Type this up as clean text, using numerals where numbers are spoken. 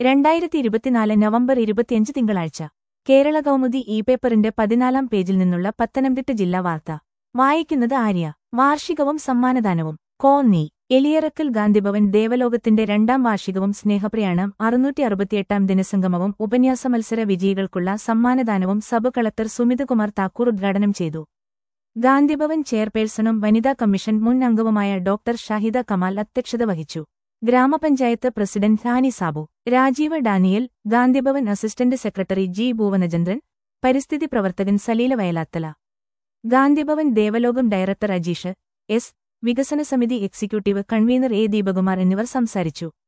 2024 November 25 തിങ്കളാഴ്ച കേരള കൗമുദി പേപ്പറിന്റെ 14-ാം പേജിൽ നിന്നുള്ള പത്തനംതിട്ട ജില്ലാ വാർത്ത വായിക്കുന്നത് ആര്യ. വാർഷികവും സമ്മാനദാനവും കോന്നി എലിയറക്കൽ ഗാന്ധിഭവൻ ദേവലോകത്തിന്റെ 2ാം വാർഷികവും സ്നേഹപ്രയാണം 668ാം ദിനസംഗമവും ഉപന്യാസ മത്സര വിജയികൾക്കുള്ള സമ്മാനദാനവും സബ് കളക്ടർ സുമിതകുമാർ താക്കൂർ ഉദ്ഘാടനം ചെയ്തു. ഗാന്ധിഭവൻ ചെയർപേഴ്സണും വനിതാ കമ്മീഷൻ മുൻ അംഗവുമായ ഡോക്ടർ ഷാഹിദ കമാൽ അധ്യക്ഷത വഹിച്ചു. ഗ്രാമപഞ്ചായത്ത് president Hani Sabu, Rajeev Daniel, Gandhi Bhavan assistant secretary G Bhuvanachandran, പരിസ്ഥിതി പ്രവർത്തകൻ സലീല വയലാത്തല, ഗാന്ധിഭവൻ ദേവലോകം ഡയറക്ടർ അജീഷ് എസ്, വികസന സമിതി എക്സിക്യൂട്ടീവ് കൺവീനർ എ ദീപകുമാർ എന്നിവർ സംസാരിച്ചു.